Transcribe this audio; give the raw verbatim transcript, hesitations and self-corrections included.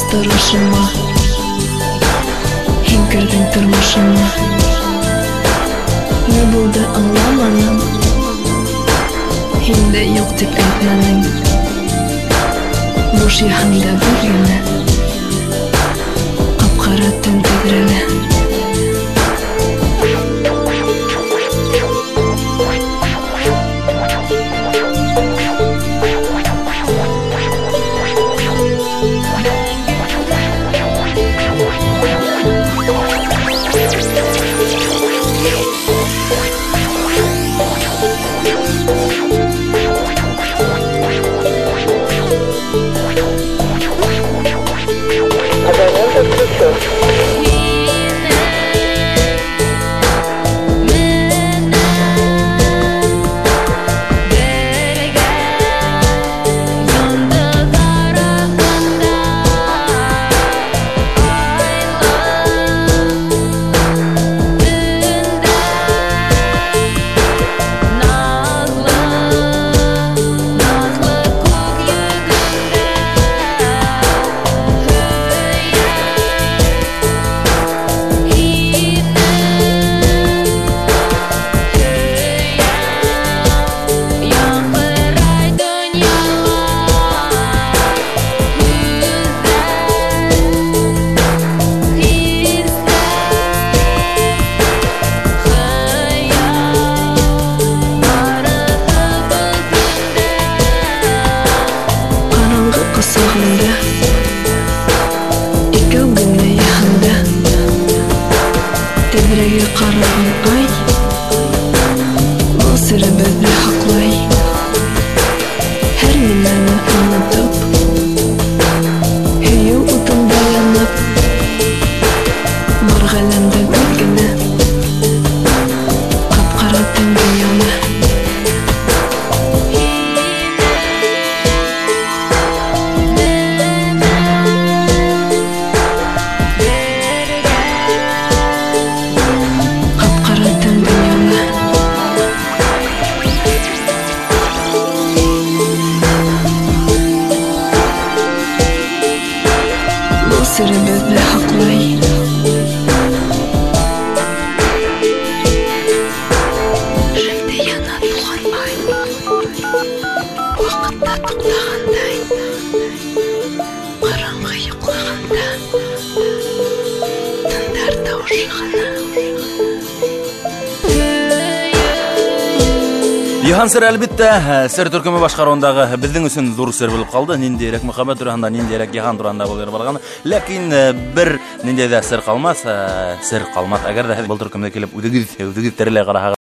Торышыма, һин кердең тормышыма. Ни булды аңламаным, һиндә юк дип әйтмәнең. Буш яһанда бер генә капкара төн тәгәрәле. Тәҙрәгә ҡараған ай, был серебеҙҙе һаҡлай. Һәр нимәне онотоп, һөйөү утында янып, бар ғаләмдә бер генә ҡапҡара төн донъяны. Серебеҙҙе һаҡлай. Шәмдә яна туған ай, ваҡытта туҡтағандай, ҡараңғы йоҡлағанда, тындар тауышы ғына. Йыһан сер әлбиттә сер төркеме башҡарыуындағы беҙҙең өсөн ҙур сер булып ҡалды. Ниндәйерәк Мөхәммәт тураһында, ниндәйерәк Йыһан тураһында булыр барғаны. Ләкин бер ниндәй ҙә сер ҡалмаҫ, сер ҡалмаҫ. Әгәр ҙә һеҙ был төркемде килеп үҙегеҙ үҙегеҙ тереләй ҡараһағыҙ,